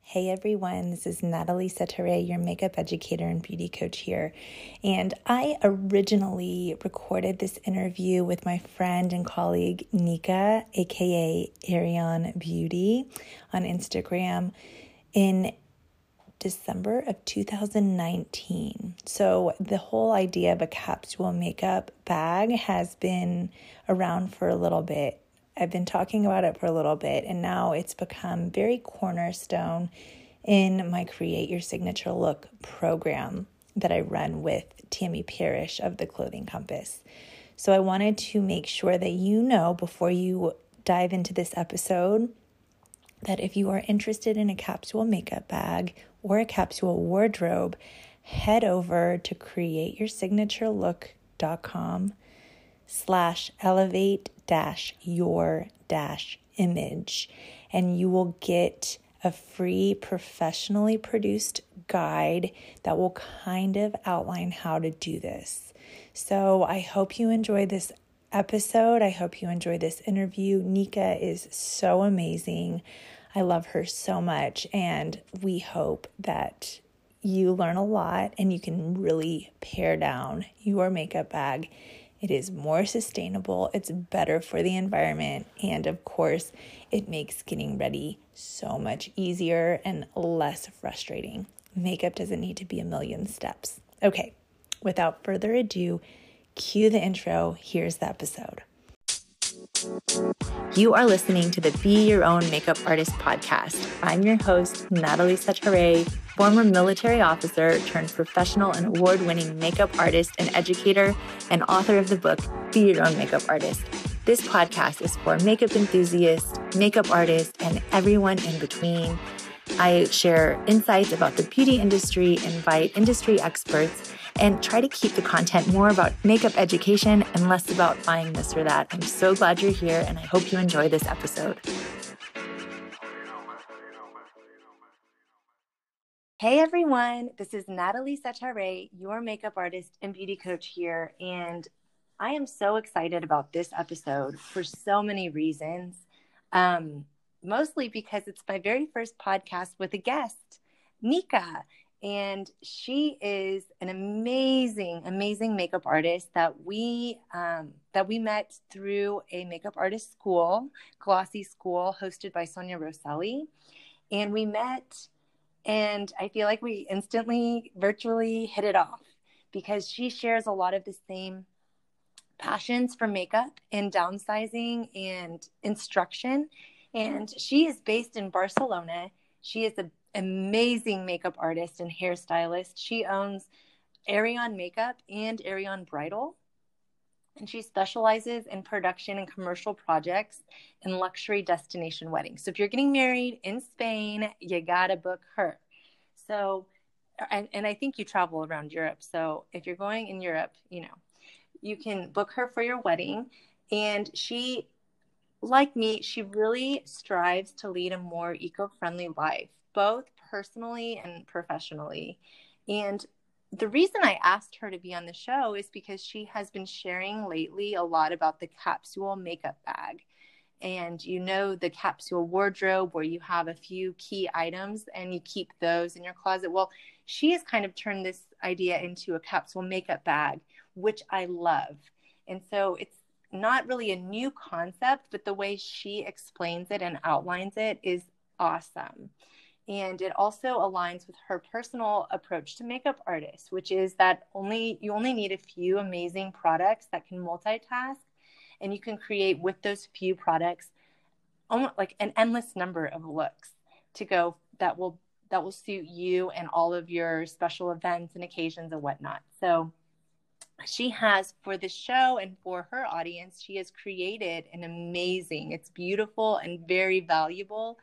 Hey everyone, this is Natalie Setare, your makeup educator and beauty coach here. And I originally recorded this interview with my friend and colleague Nika, aka Arion Beauty, on Instagram in December of 2019. So the whole idea of a capsule makeup bag has been around for a little bit. I've been talking about it for a little bit, and now it's become very cornerstone in my Create Your Signature Look program that I run with Tammy Parrish of The Clothing Compass. So I wanted to make sure that you know before you dive into this episode that if you are interested in a capsule makeup bag or a capsule wardrobe, head over to createyoursignaturelooks.com/elevate-your-image, and you will get a free professionally produced guide that will kind of outline how to do this. So I hope you enjoy this episode. I hope you enjoy this interview. Nika is so amazing. I love her so much, and we hope that you learn a lot and you can really pare down your makeup bag. It is more sustainable, it's better for the environment, and of course, it makes getting ready so much easier and less frustrating. Makeup doesn't need to be a million steps. Okay, without further ado, cue the intro. Here's the episode. You are listening to the Be Your Own Makeup Artist podcast. I'm your host, Natalie Setare, former military officer turned professional and award-winning makeup artist and educator, and author of the book, Be Your Own Makeup Artist. This podcast is for makeup enthusiasts, makeup artists, and everyone in between. I share insights about the beauty industry, invite industry experts, and try to keep the content more about makeup education and less about buying this or that. I'm so glad you're here, and I hope you enjoy this episode. Hey everyone, this is Natalie Setare, your makeup artist and beauty coach here, and I am so excited about this episode for so many reasons, mostly because it's my very first podcast with a guest, Nika. And she is an amazing, amazing makeup artist that we met through a makeup artist school, Glossy School, hosted by Sonia Rosselli. And we met, and I feel like we instantly virtually hit it off because she shares a lot of the same passions for makeup and downsizing and instruction. And she is based in Barcelona. She is an amazing makeup artist and hairstylist. She owns Arion Makeup and Arion Bridal, and she specializes in production and commercial projects and luxury destination weddings. So if you're getting married in Spain, you gotta book her. So, and I think you travel around Europe. So if you're going in Europe, you can book her for your wedding. And she, like me, she really strives to lead a more eco-friendly life, both personally and professionally. And the reason I asked her to be on the show is because she has been sharing lately a lot about the capsule makeup bag. And the capsule wardrobe where you have a few key items and you keep those in your closet. Well, she has kind of turned this idea into a capsule makeup bag, which I love. And so it's not really a new concept, but the way she explains it and outlines it is awesome. And it also aligns with her personal approach to makeup artists, which is that you only need a few amazing products that can multitask, and you can create with those few products almost like an endless number of looks to go that will suit you and all of your special events and occasions and whatnot. So she has, for the show and for her audience, she has created an amazing, it's beautiful and very valuable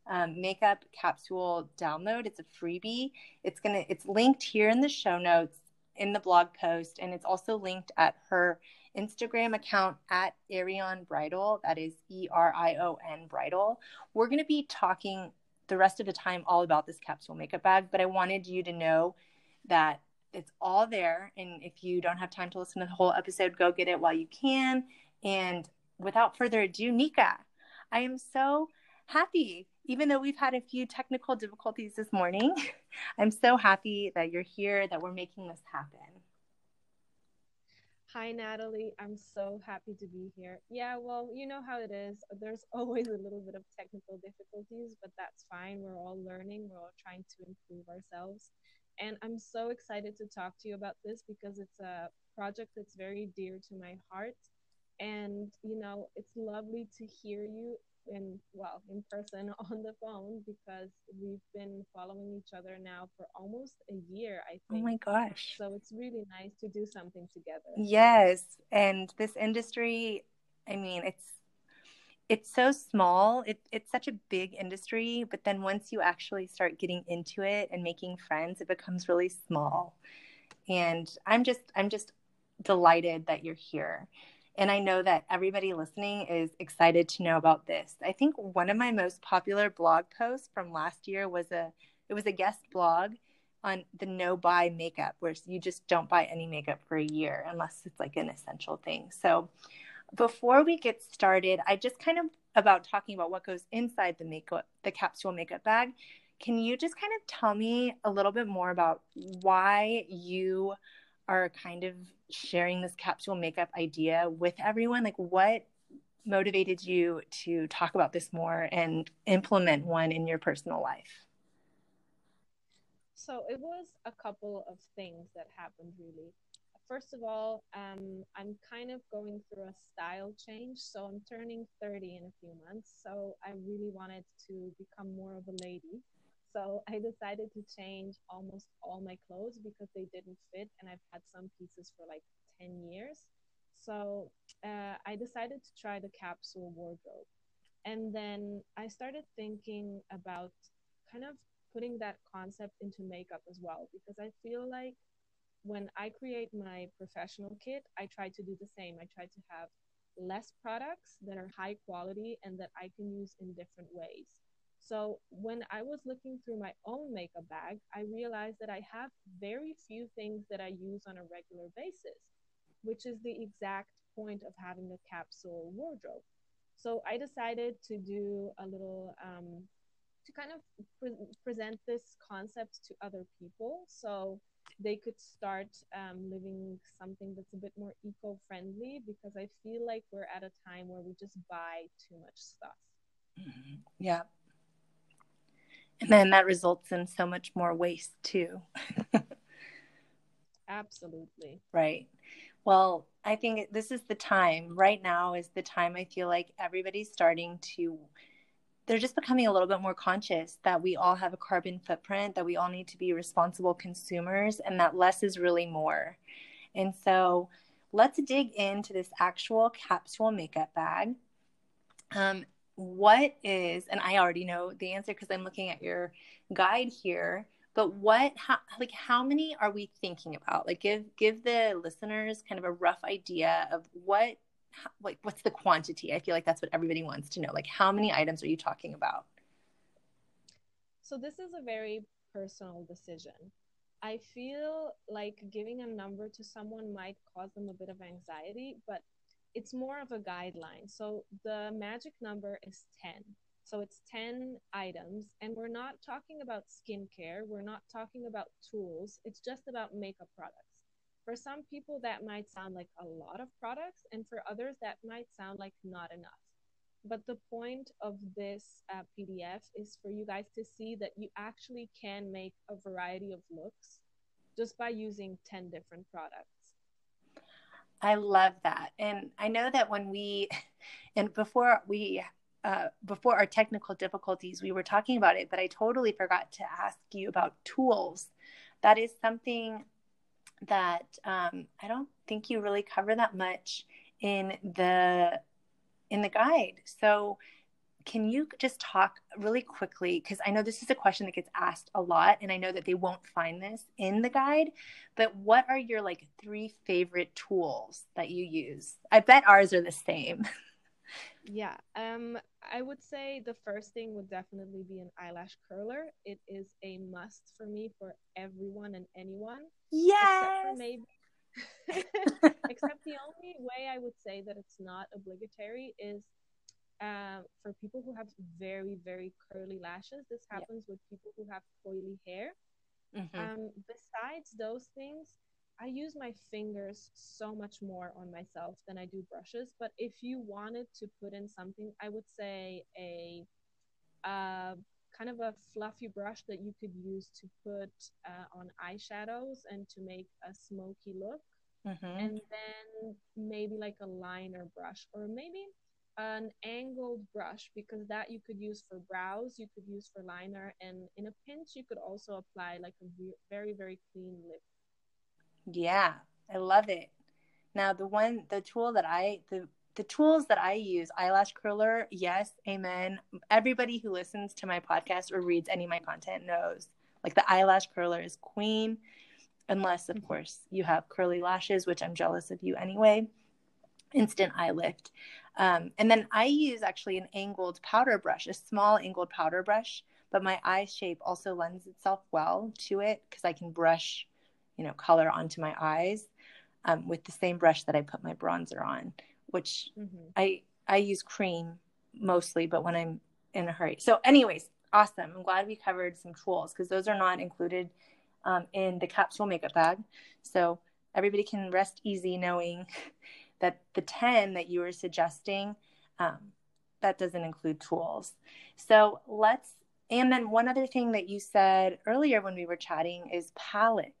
makeup capsule download. It's a freebie. It's linked here in the show notes in the blog post, and it's also linked at her Instagram account at Arion Bridal. That is ERION Bridal. We're going to be talking the rest of the time all about this capsule makeup bag, but I wanted you to know that it's all there. And if you don't have time to listen to the whole episode, go get it while you can. And without further ado, Nika, I am so happy even though we've had a few technical difficulties this morning, I'm so happy that you're here, that we're making this happen. Hi, Natalie. I'm so happy to be here. Yeah, well, you know how it is. There's always a little bit of technical difficulties, but that's fine. We're all learning, we're all trying to improve ourselves. And I'm so excited to talk to you about this because it's a project that's very dear to my heart. And, it's lovely to hear you in person on the phone because we've been following each other now for almost a year, I Oh think. my gosh. So it's really nice to do something together. Yes. And this industry, I mean, it's so small. It's such a big industry, but then once you actually start getting into it and making friends, it becomes really small. And I'm just delighted that you're here. And I know that everybody listening is excited to know about this. I think one of my most popular blog posts from last year was a guest blog on the no buy makeup, where you just don't buy any makeup for a year unless it's like an essential thing. So before we get started, I just kind of about talking about what goes inside the capsule makeup bag. Can you just kind of tell me a little bit more about why you are kind of sharing this capsule makeup idea with everyone? Like, what motivated you to talk about this more and implement one in your personal life? So it was a couple of things that happened really. First of all, I'm kind of going through a style change. So I'm turning 30 in a few months. So I really wanted to become more of a lady. So I decided to change almost all my clothes because they didn't fit. And I've had some pieces for like 10 years. So I decided to try the capsule wardrobe. And then I started thinking about kind of putting that concept into makeup as well, because I feel like when I create my professional kit, I try to do the same. I try to have less products that are high quality and that I can use in different ways. So when I was looking through my own makeup bag, I realized that I have very few things that I use on a regular basis, which is the exact point of having a capsule wardrobe. So I decided to do a little to kind of present this concept to other people so they could start living something that's a bit more eco-friendly, because I feel like we're at a time where we just buy too much stuff. Mm-hmm. Yeah. And then that results in so much more waste too. Absolutely. Right. Well, I think this is the time. Right now is the time I feel like everybody's starting to, they're just becoming a little bit more conscious that we all have a carbon footprint, that we all need to be responsible consumers, and that less is really more. And so let's dig into this actual capsule makeup bag. Um, what is, and I already know the answer because I'm looking at your guide here, but how many are we thinking about? Like, give the listeners kind of a rough idea of what's the quantity? I feel like that's what everybody wants to know. Like, how many items are you talking about? So this is a very personal decision. I feel like giving a number to someone might cause them a bit of anxiety, but it's more of a guideline. So the magic number is 10. So it's 10 items, and we're not talking about skincare, we're not talking about tools, it's just about makeup products. For some people, that might sound like a lot of products, and for others, that might sound like not enough. But the point of this PDF is for you guys to see that you actually can make a variety of looks just by using 10 different products. I love that. And I know that and before our technical difficulties, we were talking about it, but I totally forgot to ask you about tools. That is something that I don't think you really cover that much in the guide. So can you just talk really quickly? Because I know this is a question that gets asked a lot, and I know that they won't find this in the guide. But what are your like three favorite tools that you use? I bet ours are the same. Yeah, I would say the first thing would definitely be an eyelash curler. It is a must for me for everyone and anyone, except for Yes. maybe, except the only way I would say that it's not obligatory is for people who have very, very curly lashes. This happens with people who have coily hair. Besides those things, I use my fingers so much more on myself than I do brushes. But if you wanted to put in something, I would say a uh, kind of a fluffy brush that you could use to put on eyeshadows and to make a smoky look. And then maybe like a liner brush, or maybe an angled brush, because that you could use for brows, you could use for liner, and in a pinch you could also apply like a very, very clean lip. Yeah, I love it. Now the tools that I use, eyelash curler, yes, amen. Everybody who listens to my podcast or reads any of my content knows, like, the eyelash curler is queen, unless of course you have curly lashes, which I'm jealous of you anyway. Instant eye lift. And then I use actually an angled powder brush, a small angled powder brush, but my eye shape also lends itself well to it because I can brush, color onto my eyes with the same brush that I put my bronzer on, which I use cream mostly, but when I'm in a hurry. So anyways, awesome. I'm glad we covered some tools because those are not included in the capsule makeup bag. So everybody can rest easy knowing that the 10 that you were suggesting, that doesn't include tools. So and then one other thing that you said earlier when we were chatting is palettes.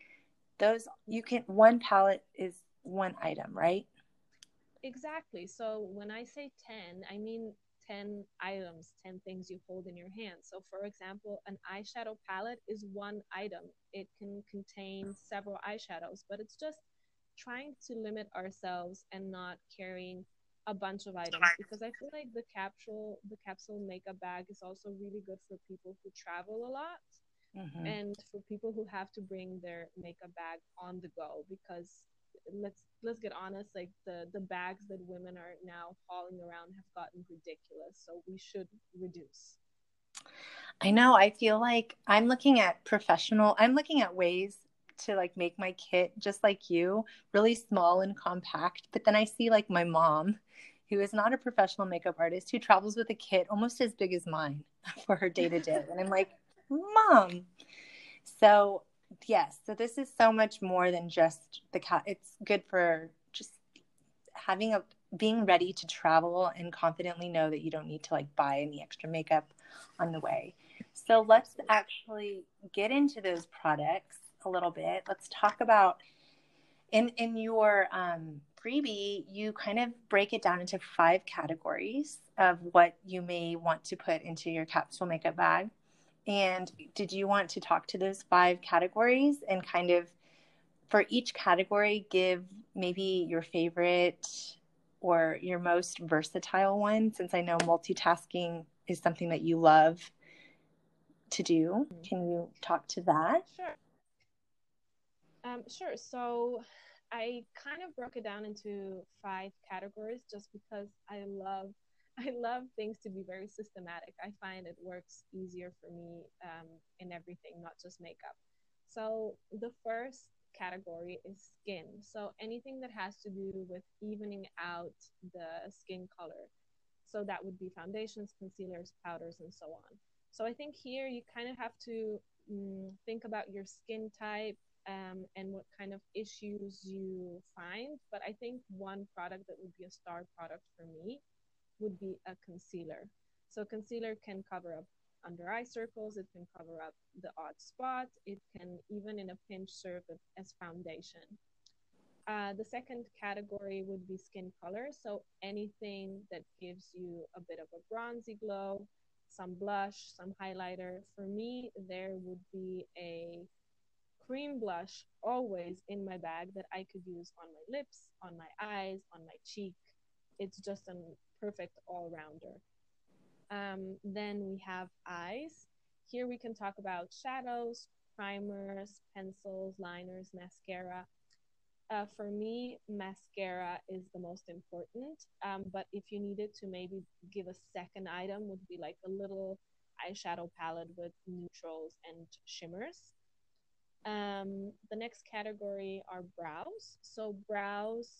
One palette is one item, right? Exactly. So when I say 10, I mean 10 items, 10 things you hold in your hand. So, for example, an eyeshadow palette is one item. It can contain several eyeshadows, but it's just trying to limit ourselves and not carrying a bunch of items, because I feel like the capsule makeup bag is also really good for people who travel a lot, and for people who have to bring their makeup bag on the go, because let's get honest, like the bags that women are now hauling around have gotten ridiculous, so we should reduce. I know. I feel like I'm looking at ways to like make my kit just like you, really small and compact. But then I see like my mom, who is not a professional makeup artist, who travels with a kit almost as big as mine for her day to day. And I'm like, Mom. So, yes, so this is so much more than just it's good for just being ready to travel and confidently know that you don't need to like buy any extra makeup on the way. So let's actually get into those products a little bit. Let's talk about in your freebie, you kind of break it down into 5 categories of what you may want to put into your capsule makeup bag. And did you want to talk to those 5 categories and kind of for each category give maybe your favorite or your most versatile one, since I know multitasking is something that you love to do? Can you talk to that? Sure. Sure. So I kind of broke it down into 5 categories just because I love things to be very systematic. I find it works easier for me in everything, not just makeup. So the first category is skin. So anything that has to do with evening out the skin color. So that would be foundations, concealers, powders, and so on. So I think here you kind of have to think about your skin type, and what kind of issues you find. But I think one product that would be a star product for me would be a concealer. So concealer can cover up under eye circles, it can cover up the odd spot, it can even in a pinch serve as foundation. The second category would be skin color. So anything that gives you a bit of a bronzy glow, some blush, some highlighter. For me, there would be a cream blush always in my bag that I could use on my lips, on my eyes, on my cheek. It's just a perfect all rounder. Then we have eyes. Here we can talk about shadows, primers, pencils, liners, mascara. For me, mascara is the most important. But if you needed to maybe give a second item, would be like a little eyeshadow palette with neutrals and shimmers. The next category are brows. So brows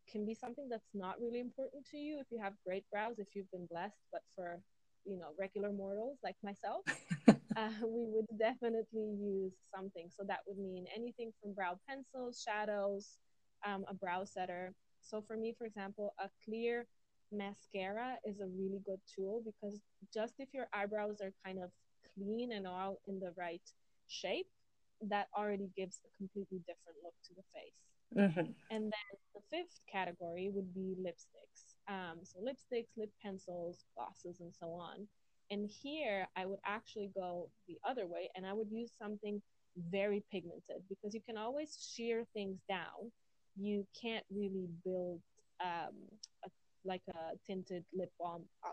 can be something that's not really important to you if you have great brows, if you've been blessed, but for, regular mortals like myself, we would definitely use something. So that would mean anything from brow pencils, shadows, a brow setter. So for me, for example, a clear mascara is a really good tool, because just if your eyebrows are kind of clean and all in the right shape, that already gives a completely different look to the face. Mm-hmm. And then the fifth category would be lipsticks. So lipsticks, lip pencils, glosses, and so on. And here I would actually go the other way, and I would use something very pigmented, because you can always shear things down. You can't really build um, a, like a tinted lip balm up.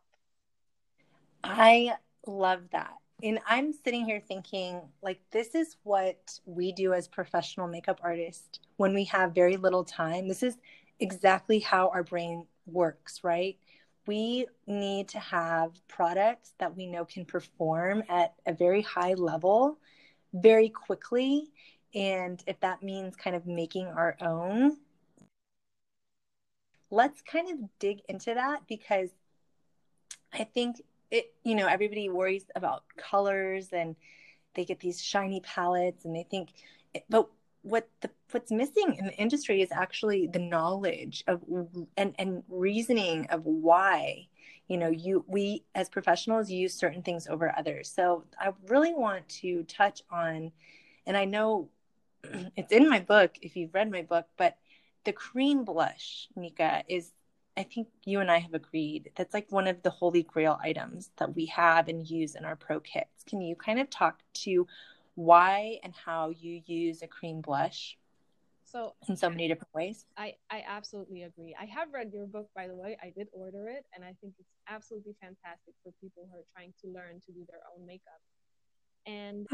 I love that. And I'm sitting here thinking, like, this is what we do as professional makeup artists when we have very little time. This is exactly how our brain works, right? We need to have products that we know can perform at a very high level very quickly. And if that means kind of making our own, let's kind of dig into that, because I think everybody worries about colors, and they get these shiny palettes and they think, but what's missing in the industry is actually the knowledge of and reasoning of why, we as professionals use certain things over others. So I really want to touch on, and I know it's in my book if you've read my book, but the cream blush, Nika, is, I think you and I have agreed, that's like one of the holy grail items that we have and use in our pro kits. Can you kind of talk to why and how you use a cream blush in so many different ways? I absolutely agree. I have read your book, by the way. I did order it, and I think it's absolutely fantastic for people who are trying to learn to do their own makeup. And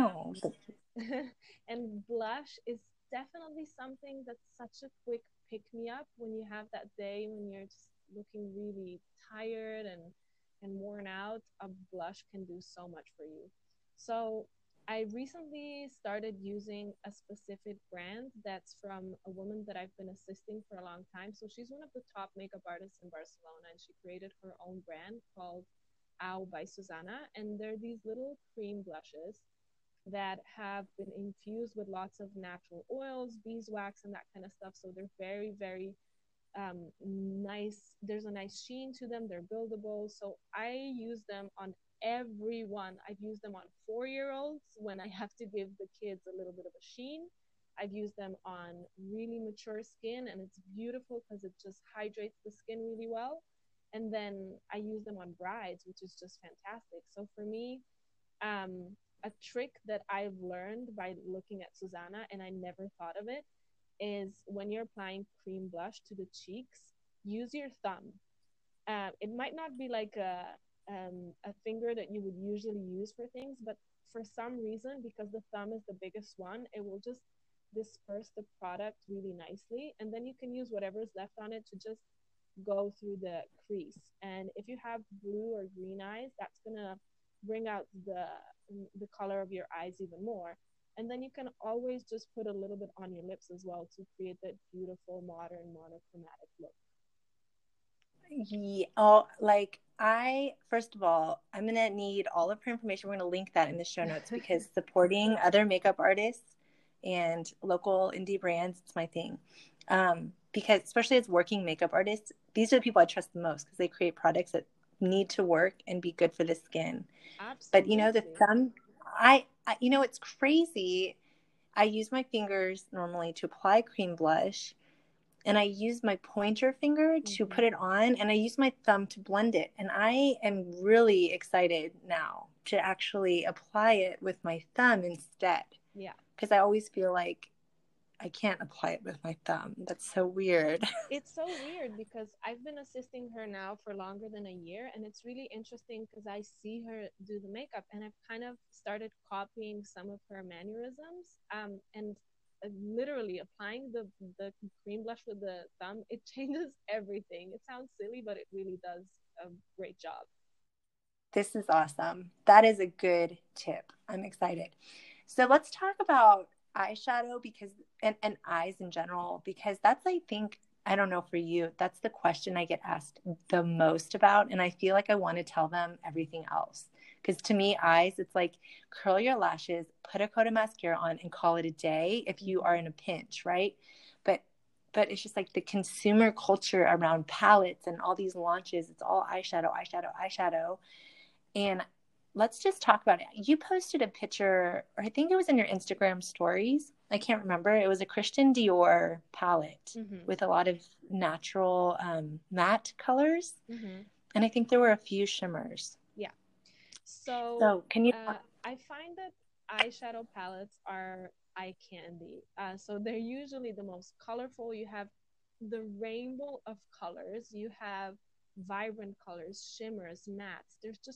and blush is definitely something that's such a quick pick me up when you have that day when you're just looking really tired and worn out. A blush can do so much for you. So I recently started using a specific brand that's from a woman that I've been assisting for a long time. So she's one of the top makeup artists in Barcelona, and she created her own brand called Au by Susana. And they're these little cream blushes that have been infused with lots of natural oils, beeswax, and that kind of stuff. So they're very, very nice. There's a nice sheen to them. They're buildable. So I use them on everyone. I've used them on 4-year-olds when I have to give the kids a little bit of a sheen. I've used them on really mature skin, and it's beautiful because it just hydrates the skin really well. And then I use them on brides, which is just fantastic. So for me, a trick that I've learned by looking at Susana, and I never thought of it, is when you're applying cream blush to the cheeks, use your thumb. It might not be like a finger that you would usually use for things, but for some reason, because the thumb is the biggest one, it will just disperse the product really nicely. And then you can use whatever is left on it to just go through the crease. And if you have blue or green eyes, that's going to bring out the color of your eyes even more. And then you can always just put a little bit on your lips as well to create that beautiful modern monochromatic look. Yeah. Oh, like first of all, I'm going to need all of her information. We're going to link that in the show notes, because supporting other makeup artists and local indie brands, it's my thing. Because especially as working makeup artists, these are the people I trust the most, because they create products that need to work and be good for the skin. Absolutely. But the thumb, it's crazy. I use my fingers normally to apply cream blush, and I use my pointer finger to put it on, and I use my thumb to blend it. And I am really excited now to actually apply it with my thumb instead. Yeah. Because I always feel like I can't apply it with my thumb. That's so weird. It's so weird because I've been assisting her now for longer than a year, and it's really interesting because I see her do the makeup, and I've kind of started copying some of her mannerisms. And literally applying the cream blush with the thumb, it changes everything. It sounds silly, but it really does a great job. This is awesome. That is a good tip. I'm excited. So let's talk about eyeshadow, because and eyes in general, because that's, I think, I don't know for you, that's the question I get asked the most about. And I feel like I want to tell them everything else. Because to me, eyes, it's like curl your lashes, put a coat of mascara on, and call it a day if you are in a pinch, right? But it's just like the consumer culture around palettes and all these launches. It's all eyeshadow, eyeshadow, eyeshadow. And let's just talk about it. You posted a picture, or I think it was in your Instagram stories. I can't remember. It was a Christian Dior palette with a lot of natural matte colors. And I think there were a few shimmers. Yeah. So can you? I find that eyeshadow palettes are eye candy. So they're usually the most colorful. You have the rainbow of colors. You have vibrant colors, shimmers, mattes.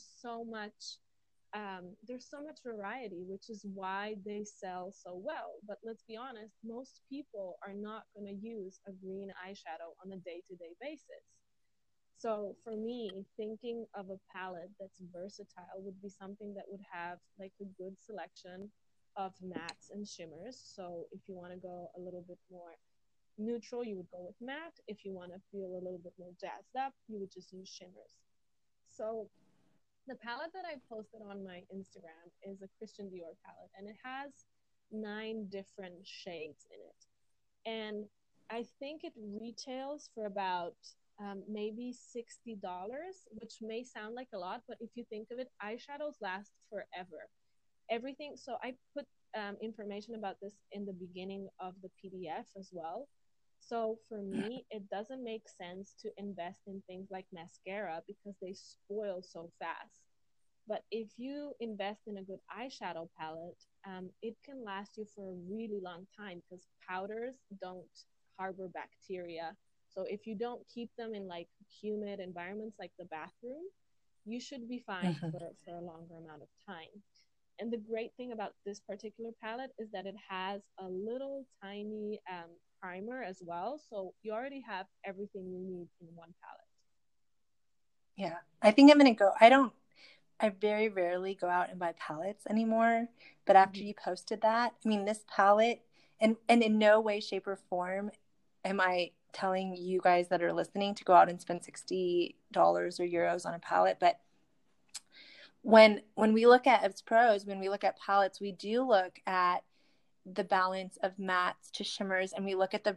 There's so much variety, which is why they sell so well. But let's be honest, most people are not going to use a green eyeshadow on a day-to-day basis. So for me, thinking of a palette that's versatile would be something that would have like a good selection of mattes and shimmers. So if you want to go a little bit more neutral, you would go with matte. If you want to feel a little bit more jazzed up, you would just use shimmers. So the palette that I posted on my Instagram is a Christian Dior palette, and it has 9 different shades in it. And I think it retails for about maybe $60, which may sound like a lot, but if you think of it, eyeshadows last forever. Everything. So I put information about this in the beginning of the PDF as well. So for me, it doesn't make sense to invest in things like mascara because they spoil so fast. But if you invest in a good eyeshadow palette, it can last you for a really long time because powders don't harbor bacteria. So if you don't keep them in like humid environments like the bathroom, you should be fine for a longer amount of time. And the great thing about this particular palette is that it has a little tiny primer as well. So you already have everything you need in one palette. Yeah, I think I'm going to go. I very rarely go out and buy palettes anymore. But after you posted that, I mean, this palette, and in no way, shape, or form am I telling you guys that are listening to go out and spend $60 or euros on a palette. But when we look at, as pros, when we look at palettes, we do look at the balance of mattes to shimmers, and we look at the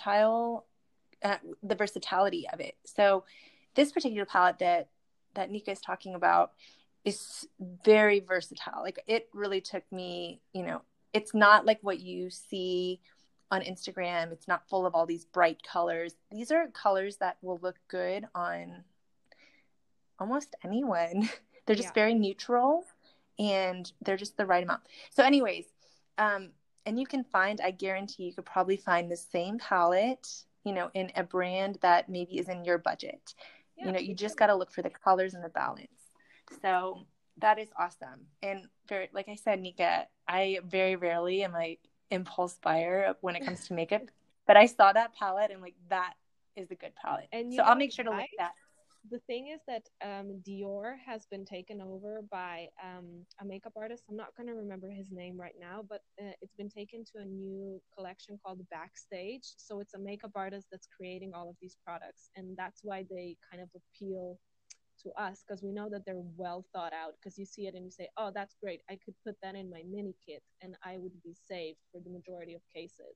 versatility of it. So this particular palette that Nika is talking about is very versatile. Like, it really took me, it's not like what you see on Instagram. It's not full of all these bright colors. These are colors that will look good on almost anyone. They're just very neutral, and they're just the right amount. So anyways, and you can find, I guarantee you could probably find the same palette, in a brand that maybe is in your budget. You just got to look for the colors and the balance. So that is awesome. And very, like I said, Nika, I very rarely am I impulse buyer when it comes to makeup, but I saw that palette and like, that is a good palette. And so I'll make sure to link that. The thing is that Dior has been taken over by a makeup artist. I'm not going to remember his name right now, but it's been taken to a new collection called Backstage. So it's a makeup artist that's creating all of these products. And that's why they kind of appeal to us, because we know that they're well thought out, because you see it and you say, oh, that's great. I could put that in my mini kit and I would be saved for the majority of cases.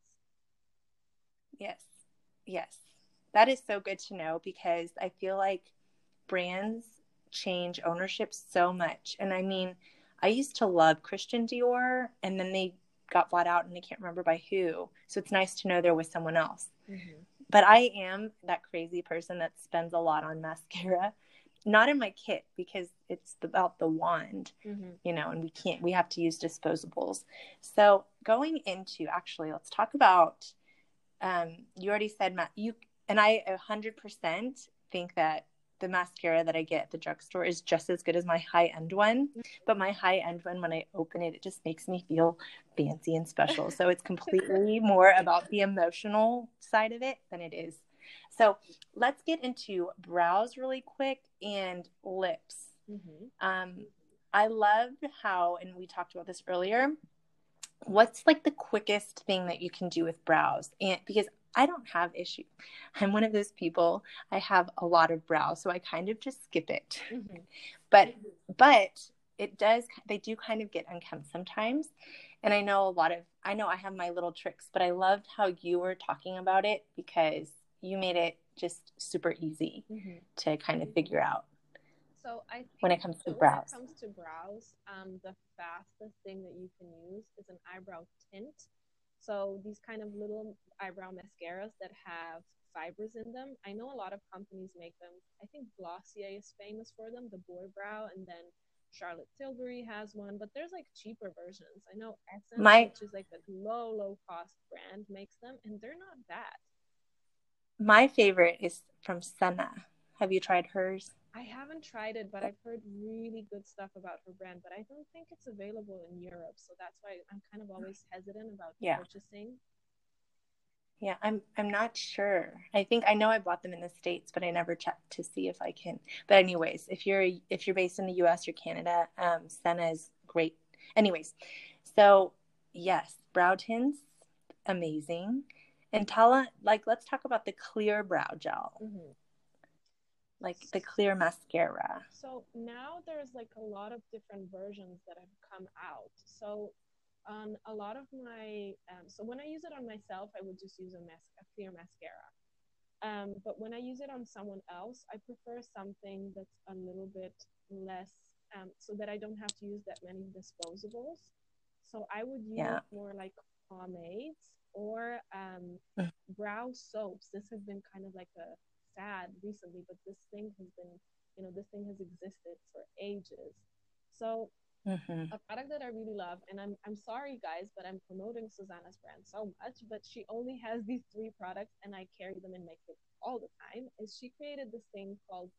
Yes. That is so good to know, because I feel like brands change ownership so much. And I mean, I used to love Christian Dior, and then they got bought out and I can't remember by who. So it's nice to know there was someone else. But I am that crazy person that spends a lot on mascara, not in my kit because it's about the wand, and we have to use disposables. So going into, actually, let's talk about, you already said, Matt, and I 100% think that the mascara that I get at the drugstore is just as good as my high-end one. But my high-end one, when I open it, it just makes me feel fancy and special. So it's completely more about the emotional side of it than it is. So let's get into brows really quick and lips. I love how, and we talked about this earlier, what's like the quickest thing that you can do with brows? And because I don't have issue. I'm one of those people, I have a lot of brow, so I kind of just skip it. Mm-hmm. But it does, they do kind of get unkempt sometimes. And I know I have my little tricks, but I loved how you were talking about it because you made it just super easy to kind of figure out. So I think when it comes to when brows. it comes to brows, the fastest thing that you can use is an eyebrow tint. So these kind of little eyebrow mascaras that have fibers in them. I know a lot of companies make them. I think Glossier is famous for them, the boy brow, and then Charlotte Tilbury has one, but there's like cheaper versions. I know Essence, which is like a low cost brand, makes them, and they're not bad. My favorite is from Senna. Have you tried hers? I haven't tried it, but I've heard really good stuff about her brand, but I don't think it's available in Europe. So that's why I'm kind of always hesitant about purchasing. Yeah, I'm not sure. I know I bought them in the States, but I never checked to see if I can. But anyways, if you're based in the US or Canada, Senna is great. Anyways, so yes, brow tints, amazing. And Tala, like, let's talk about the clear brow gel. Like the clear mascara. So now there's like a lot of different versions that have come out. So on a lot of my, so when I use it on myself, I would just use a clear mascara. But when I use it on someone else, I prefer something that's a little bit less, so that I don't have to use that many disposables. So I would use more like pomades or brow soaps. This has been kind of like a fad recently, but this thing has been, this thing has existed for ages. So a product that I really love, and I'm sorry guys, but I'm promoting Susanna's brand so much, but she only has these 3 products and I carry them in makeup all the time, is she created this thing called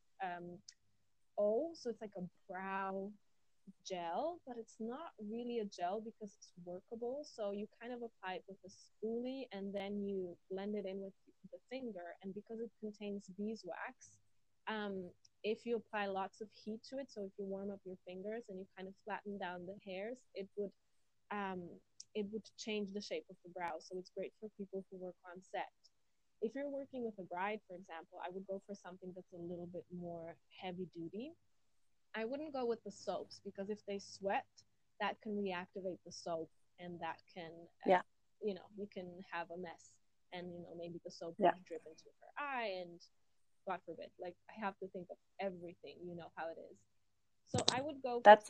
so it's like a brow gel, but it's not really a gel because it's workable. So you kind of apply it with a spoolie and then you blend it in with the finger. And because it contains beeswax, if you apply lots of heat to it, so if you warm up your fingers and you kind of flatten down the hairs, um, it would change the shape of the brow. So it's great for people who work on set. If you're working with a bride, for example, I would go for something that's a little bit more heavy duty. I wouldn't go with the soaps because if they sweat, that can reactivate the soap and that can, you can have a mess. And, maybe the soap will drip into her eye and God forbid. Like, I have to think of everything, how it is. So I would go. That's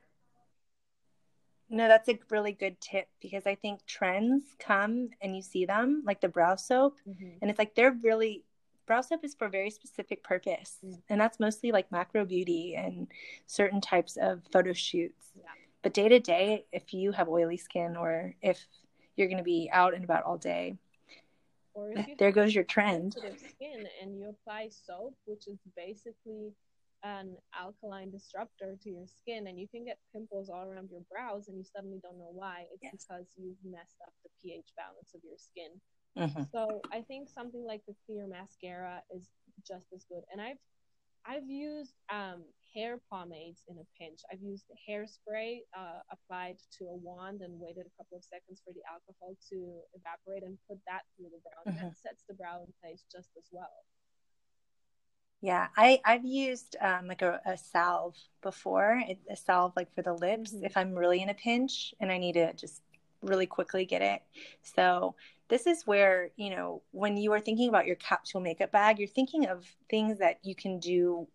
a really good tip because I think trends come and you see them, like the brow soap, and it's like brow soap is for a very specific purpose, and that's mostly like macro beauty and certain types of photo shoots. But day to day, if you have oily skin or if you're going to be out and about all day, or if you there goes your trend. Sensitive skin and you apply soap, which is basically an alkaline disruptor to your skin, and you can get pimples all around your brows and you suddenly don't know why. It's because you've messed up the pH balance of your skin. So I think something like the clear mascara is just as good. And I've used hair pomades in a pinch. I've used the hairspray applied to a wand and waited a couple of seconds for the alcohol to evaporate and put that through the brow. And that sets the brow in place just as well. Yeah, I've used like a salve before, a salve like for the lips if I'm really in a pinch and I need to just really quickly get it. So this is where, when you are thinking about your capsule makeup bag, you're thinking of things that you can do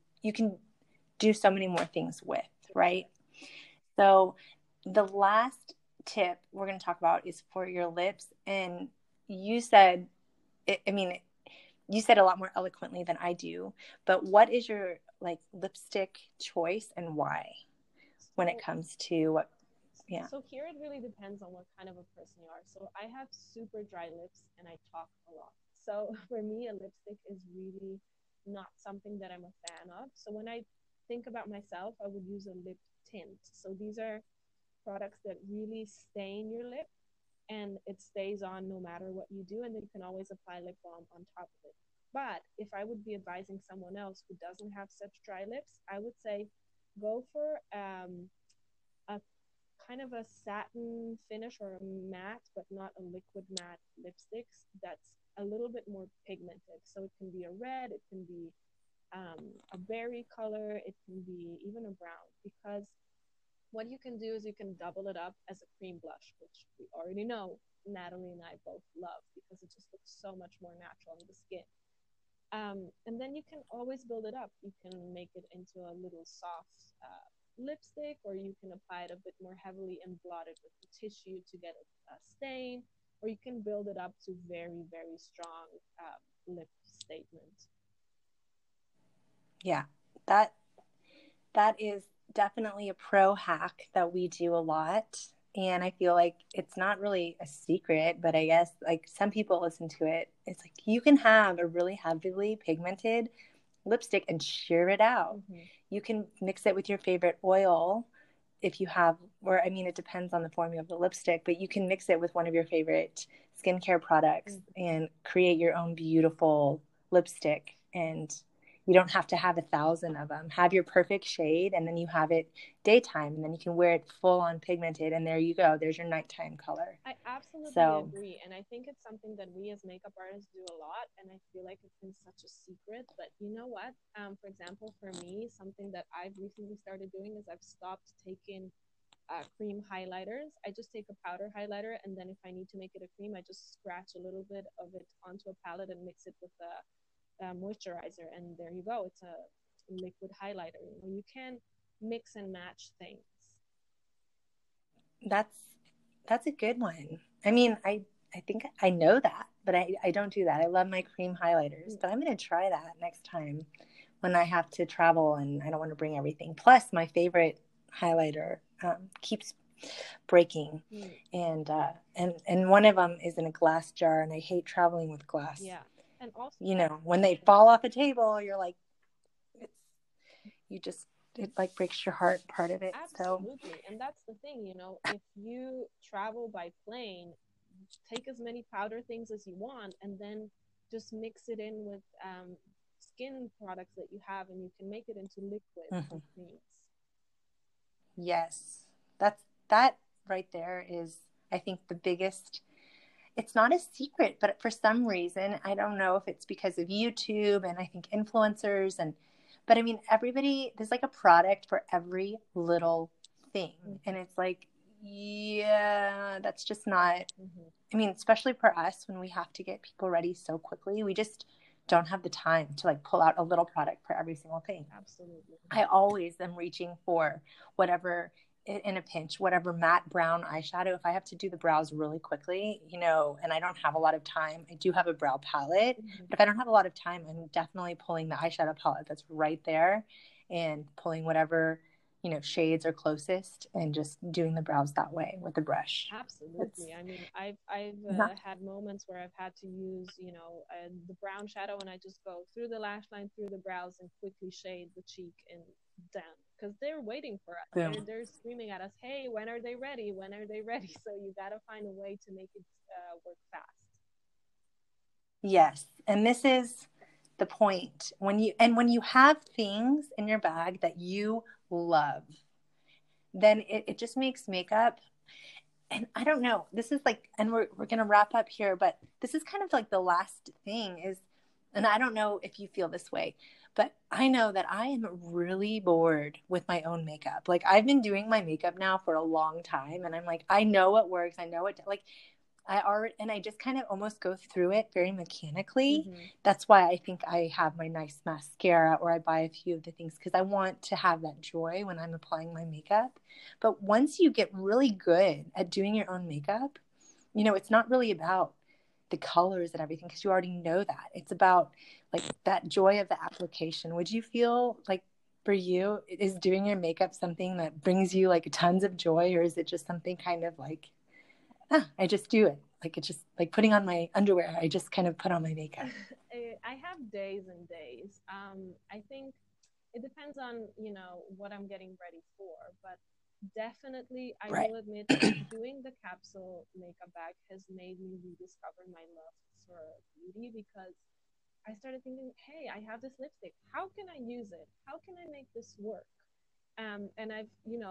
so many more things with, right? So the last tip we're going to talk about is for your lips. And you said, you said a lot more eloquently than I do, but what is your like lipstick choice and why when it comes to what? Yeah. So here it really depends on what kind of a person you are. So I have super dry lips and I talk a lot. So for me, a lipstick is really not something that I'm a fan of. So when I think about myself, I would use a lip tint. So these are products that really stain your lip and it stays on no matter what you do, and then you can always apply lip balm on top of it. But if I would be advising someone else who doesn't have such dry lips, I would say go for a kind of a satin finish or a matte, but not a liquid matte lipsticks that's a little bit more pigmented. So it can be a red, it can be a berry color, it can be even a brown. Because what you can do is you can double it up as a cream blush, which we already know Natalie and I both love because it just looks so much more natural on the skin. And then you can always build it up. You can make it into a little soft lipstick, or you can apply it a bit more heavily and blot it with the tissue to get a stain, or you can build it up to very, very strong lip statement. Yeah, that that is definitely a pro hack that we do a lot. And I feel like it's not really a secret, but I guess like some people listen to it. It's like you can have a really heavily pigmented lipstick and sheer it out. Mm-hmm. You can mix it with your favorite oil if you have, or I mean, it depends on the formula of the lipstick, but you can mix it with one of your favorite skincare products and create your own beautiful lipstick. And you don't have to have 1,000 of them. Have your perfect shade, and then you have it daytime, and then you can wear it full on pigmented, and there you go. There's your nighttime color. I absolutely agree. And I think it's something that we as makeup artists do a lot. And I feel like it's been such a secret. But you know what? For example, for me, something that I've recently started doing is I've stopped taking cream highlighters. I just take a powder highlighter, and then if I need to make it a cream, I just scratch a little bit of it onto a palette and mix it with a moisturizer, and there you go. It's a liquid highlighter. You can mix and match things. That's a good one. I mean, I think I know that, but I don't do that. I love my cream highlighters, but I'm going to try that next time when I have to travel and I don't want to bring everything. Plus, my favorite highlighter keeps breaking, and one of them is in a glass jar, and I hate traveling with glass. Yeah, and also, you know, when they fall off a table, you're like, it like breaks your heart, part of it. Absolutely. So. And that's the thing, you know, if you travel by plane, take as many powder things as you want, and then just mix it in with skin products that you have, and you can make it into liquids and creams. Yes, that right there is, I think, the biggest. It's not a secret, but for some reason, I don't know if it's because of YouTube and I think influencers but I mean, everybody, there's like a product for every little thing. And it's like, yeah, that's just not, I mean, especially for us when we have to get people ready so quickly, we just don't have the time to like pull out a little product for every single thing. Absolutely. I always am reaching for whatever, in a pinch, whatever matte brown eyeshadow. If I have to do the brows really quickly, you know, and I don't have a lot of time, I do have a brow palette, but if I don't have a lot of time, I'm definitely pulling the eyeshadow palette that's right there and pulling whatever, you know, shades are closest and just doing the brows that way with the brush. Absolutely. I mean, I've had moments where I've had to use, you know, the brown shadow, and I just go through the lash line, through the brows, and quickly shade the cheek and down, because they're waiting for us. They're screaming at us, hey, when are they ready? When are they ready? So you got to find a way to make it work fast. Yes. And this is the point. When you have things in your bag that you love, then it just makes makeup. And I don't know, this is like, and we're going to wrap up here, but this is kind of like the last thing is, and I don't know if you feel this way, but I know that I am really bored with my own makeup. Like I've been doing my makeup now for a long time, and I'm like, I know what works. I know what, like, and I just kind of almost go through it very mechanically. That's why I think I have my nice mascara, or I buy a few of the things because I want to have that joy when I'm applying my makeup. But once you get really good at doing your own makeup, you know, it's not really about the colors and everything because you already know that. It's about like that joy of the application. Would you feel like, for you, is doing your makeup something that brings you like tons of joy, or is it just something kind of like, I just do it. Like it's just like putting on my underwear. I just kind of put on my makeup. I have days and days. I think it depends on, you know, what I'm getting ready for. But definitely, I will admit that doing the capsule makeup bag has made me rediscover my love for beauty, because I started thinking, hey, I have this lipstick. How can I use it? How can I make this work? And I've, you know,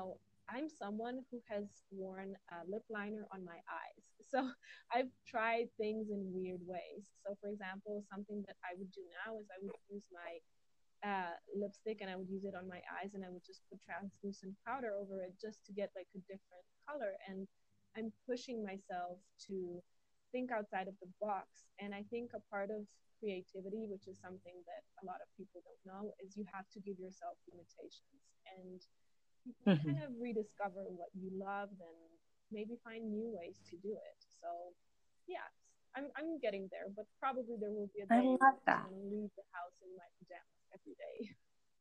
I'm someone who has worn a lip liner on my eyes. So I've tried things in weird ways. So, for example, something that I would do now is I would use my lipstick and I would use it on my eyes and I would just put translucent powder over it just to get like a different color. And I'm pushing myself to think outside of the box. And I think a part of creativity, which is something that a lot of people don't know, is you have to give yourself limitations. And you kind Mhm. of rediscover what you love and maybe find new ways to do it. So, yeah, I'm getting there, but probably there will be a I day love where I just that. want to leave the house in my pajamas every day.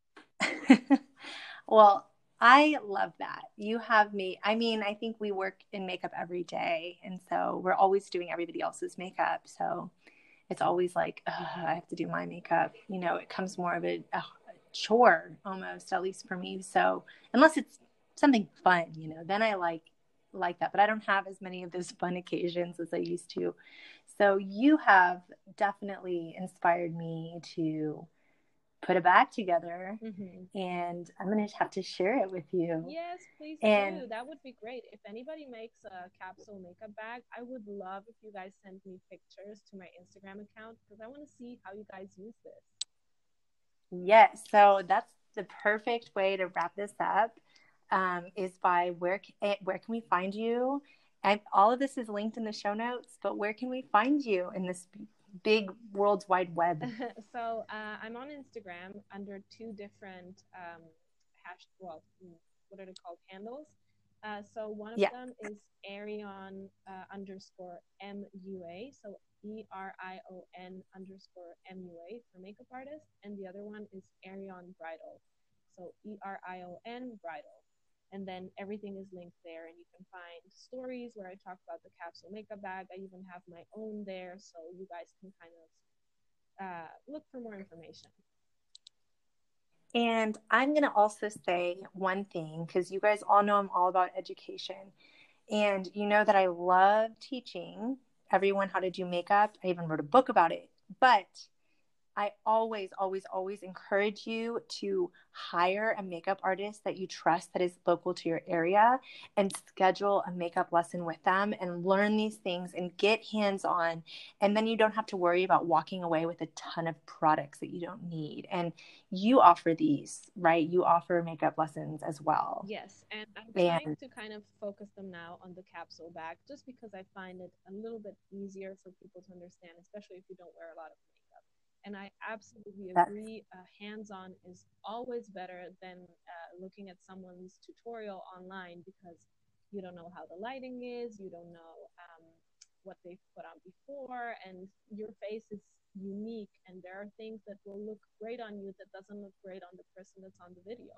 Well, I love that. You have me. I mean, I think we work in makeup every day. And so we're always doing everybody else's makeup. So it's always like, I have to do my makeup. You know, it comes more of a chore almost, at least for me. So unless it's something fun, you know, then I like that. But I don't have as many of those fun occasions as I used to. So you have definitely inspired me to put a bag together, Mm-hmm. and I'm going to have to share it with you. Yes, please And do. That would be great. If anybody makes a capsule makeup bag, I would love if you guys send me pictures to my Instagram account because I want to see how you guys use this. yes, so that's the perfect way to wrap this up. Is by where can we find you? And all of this is linked in the show notes, but where can we find you in this big world wide web? So I'm on Instagram under two different what are they called? Handles. So one of Yeah. them is Arion underscore MUA. So ERION underscore MUA for makeup artist. And the other one is Arion Bridal. So ERION Bridal. And then everything is linked there, and you can find stories where I talk about the capsule makeup bag. I even have my own there, so you guys can kind of look for more information. And I'm going to also say one thing because you guys all know I'm all about education. And you know that I love teaching everyone how to do makeup. I even wrote a book about it. But I always, always, always encourage you to hire a makeup artist that you trust that is local to your area and schedule a makeup lesson with them and learn these things and get hands on. And then you don't have to worry about walking away with a ton of products that you don't need. And you offer these, right? You offer makeup lessons as well. Yes, and I'm trying And to kind of focus them now on the capsule bag just because I find it a little bit easier for people to understand, especially if you don't wear a lot of makeup. And I absolutely that's agree, hands on is always better than looking at someone's tutorial online because you don't know how the lighting is, you don't know what they've put on before, and your face is unique, and there are things that will look great on you that doesn't look great on the person that's on the video.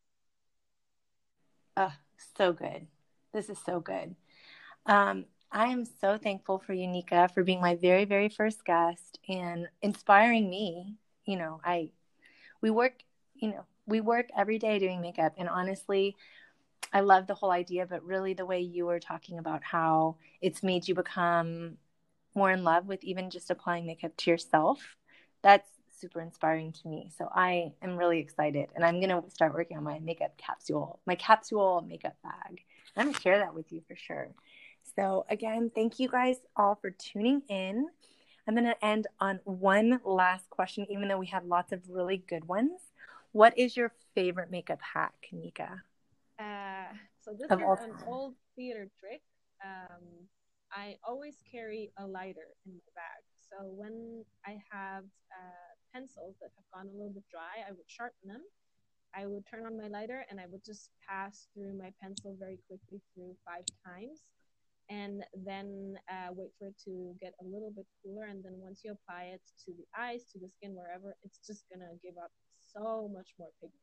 uh, so good. This is so good. I am so thankful for you, Nika, for being my very, very first guest and inspiring me. You know, we work, we work every day doing makeup. And honestly, I love the whole idea, but really the way you were talking about how it's made you become more in love with even just applying makeup to yourself, that's super inspiring to me. So I am really excited. And I'm going to start working on my capsule makeup bag. I'm going to share that with you for sure. So again, thank you guys all for tuning in. I'm going to end on one last question, even though we had lots of really good ones. What is your favorite makeup hack, Nika? So this Of is all an time. old theater trick. Um, I always carry a lighter in my bag. So when I have pencils that have gone a little bit dry, I would sharpen them. I would turn on my lighter and I would just pass through my pencil very quickly through 5 times and then wait for it to get a little bit cooler. And then once you apply it to the eyes, to the skin, wherever, it's just going to give up so much more pigment.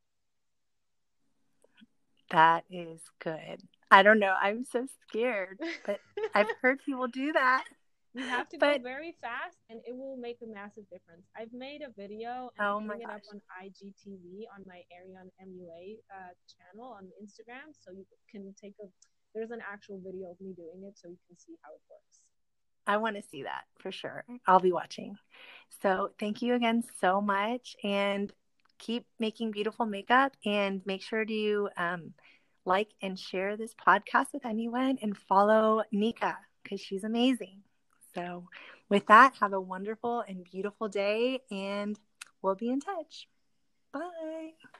That is good. I don't know. I'm so scared, but I've heard people do that. You have to go But very fast and it will make a massive difference. I've made a video and I'm oh my putting it up gosh. on IGTV on my Arion MUA channel on Instagram. So you can there's an actual video of me doing it so you can see how it works. I want to see that for sure. I'll be watching. So thank you again so much and keep making beautiful makeup and make sure to like and share this podcast with anyone, and follow Nika because she's amazing. So with that, have a wonderful and beautiful day, and we'll be in touch. Bye.